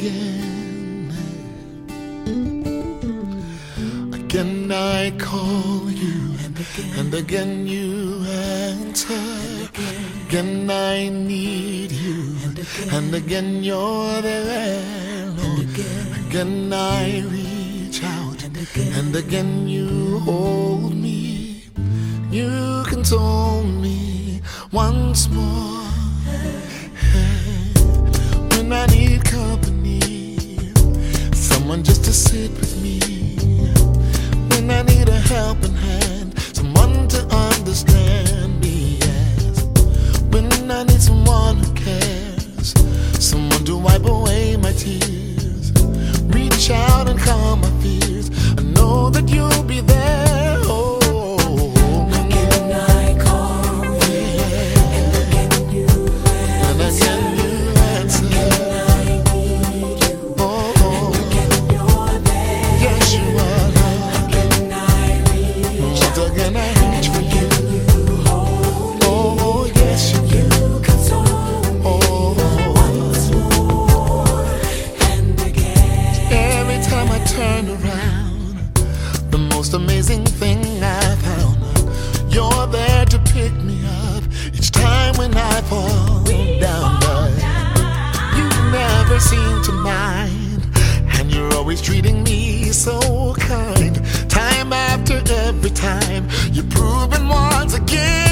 again. Again I call you, and again you answer. Again I need you, and again you're there, Lord. Again I reach out, and again you hold me. You console me once more. Hey, when I need company, someone just to sit with me. When I need a helping hand, someone to understand me, yes. When I need someone who cares, someone to wipe away my tears. Reach out and calm my fears. I know that you'll be there. Oh, again I call you, and again you answer. Again I need you, and again you're there. Yes, you are. Again I reach out, Again I reach for you. you hold me. Oh, yes, you do. You console me once more, and again. Every time I turn around, the most amazing thing I found, you're there to pick me up each time when I fall down. But you never seem to mind, and you're always treating me so kind. Time after every time, you're proving once again